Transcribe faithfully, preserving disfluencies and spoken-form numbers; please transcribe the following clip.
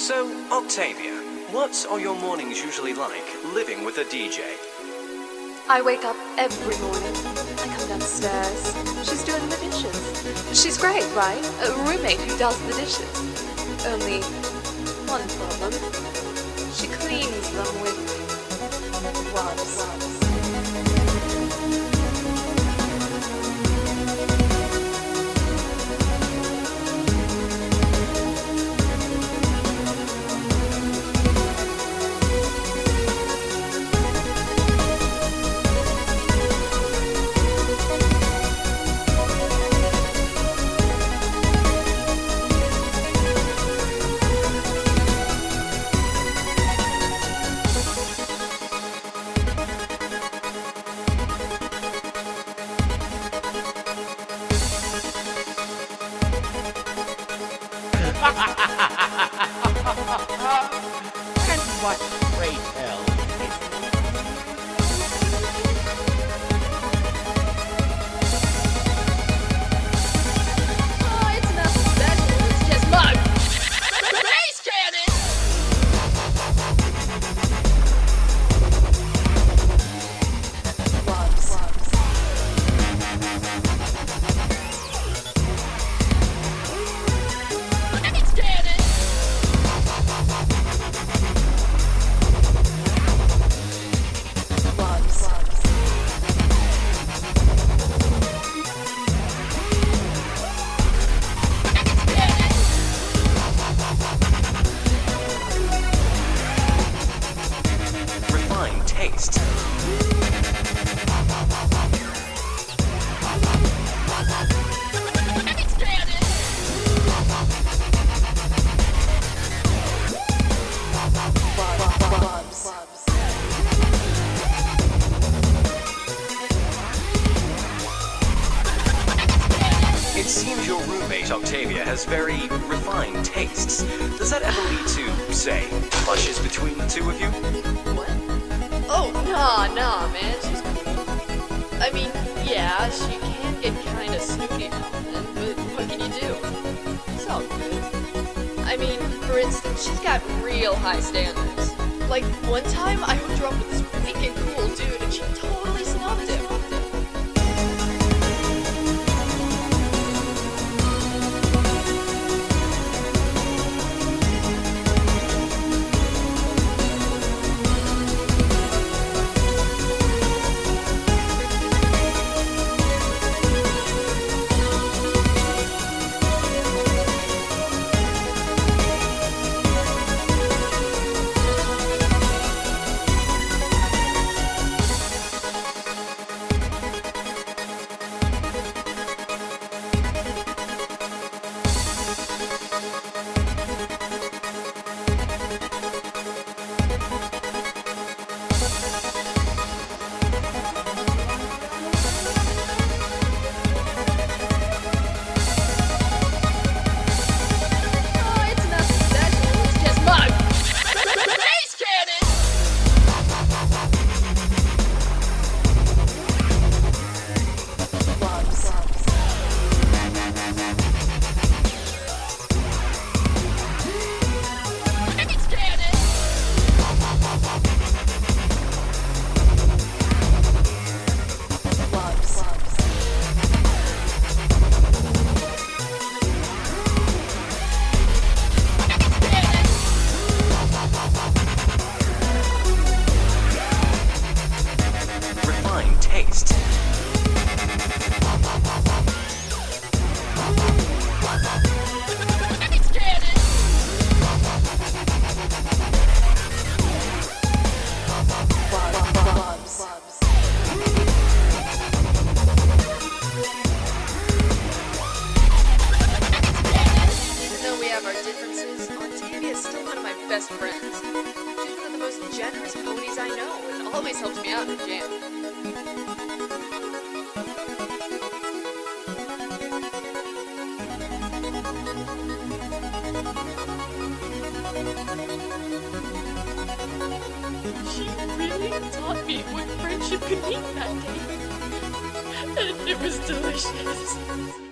So, Octavia, what are your mornings usually like living with a D J? I wake up every morning. I come downstairs. She's doing the dishes. She's great, right? A roommate who does the dishes. Only one problem. She cleans them with gloves. And what, pray tell, Oh, it's nothing special. It's just mud. Space cannon! Gloves. Space cannon! Gloves. Refined taste. It seems your roommate, Octavia, has very refined tastes. Does that ever lead to, say, clashes between the two of you? What? Oh, nah, nah, man. She's cool. I mean, yeah, she can get kind of snooty now and then, but what can you do? It's all good. I mean, for instance, she's got real high standards. Like, one time I hooked her up with this wicked cool dude and she totally snubbed him. Oh, it's nothing special. It's just mud. Space cannon! Gloves. Space cannon! Gloves. Refined taste. Space cannon! Gloves. Even though we have our differences, Octavia is still one of my best friends. She's one of the most generous ponies I know and always helps me out in the jam. She really taught me what friendship could mean that day. And it was delicious.